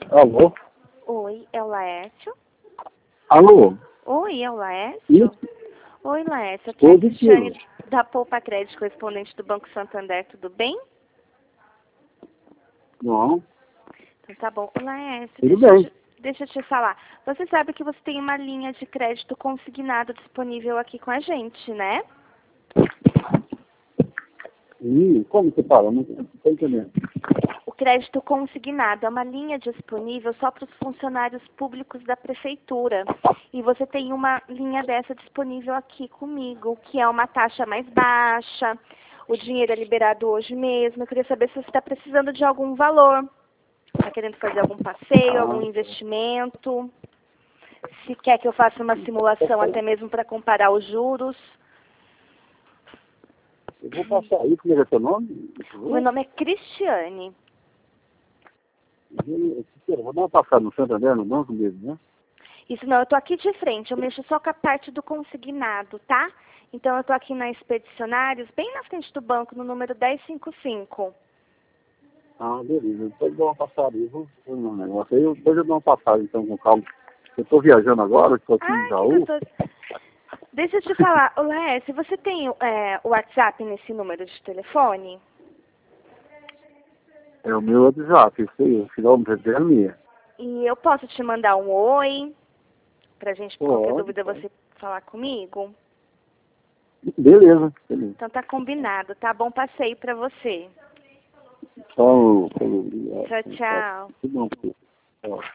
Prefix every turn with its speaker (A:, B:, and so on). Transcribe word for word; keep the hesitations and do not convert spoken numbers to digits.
A: Alô?
B: Oi, é o Laércio?
A: Alô?
B: Oi, é o Laércio?
A: Isso?
B: Oi, Laércio. Aqui é a
A: Positivo.
B: Cristiane da Poupa Crédito, correspondente do Banco Santander. Tudo bem?
A: Não,
B: Então tá bom. Ô, Laércio,
A: tudo
B: deixa, eu
A: bem.
B: te- deixa eu te falar. Você sabe que você tem uma linha de crédito consignado disponível aqui com a gente, né?
A: Hum, como você fala? Não estou entendendo.
B: O crédito consignado é uma linha disponível só para os funcionários públicos da prefeitura. E você tem uma linha dessa disponível aqui comigo, que é uma taxa mais baixa. O dinheiro é liberado hoje mesmo. Eu queria saber se você está precisando de algum valor. Está querendo fazer algum passeio, algum
A: Ah,
B: investimento. Se quer que eu faça uma simulação até mesmo para comparar os juros.
A: eu vou passar aí, como é que é seu nome?
B: O meu nome é Cristiane.
A: Eu eu vou dar uma passada no Santander, no banco mesmo, né?
B: Isso não, eu tô aqui de frente, eu mexo só com a parte do consignado, tá? Então eu tô aqui na Expedicionários, bem na frente do banco, no número dez cinquenta e cinco.
A: Ah, beleza. Depois eu dou uma passada aí, vou ver um negócio aí. Depois eu dou uma passada, então, com calma. Eu estou viajando agora, estou aqui em
B: Ah, que
A: Jaú.
B: gostoso. Deixa eu te falar, ô Laércio, você tem é, o WhatsApp nesse número de telefone?
A: É o meu WhatsApp, isso aí, o quilômetro é minha.
B: E eu posso te mandar um oi, pra gente, qualquer
A: Pode,
B: dúvida,
A: pode.
B: você falar comigo?
A: Beleza, beleza.
B: Então tá combinado, tá? Bom passeio pra você.
A: Então, falou,
B: Tchau,
A: obrigado.
B: tchau.
A: Tudo bom, filho. Tchau.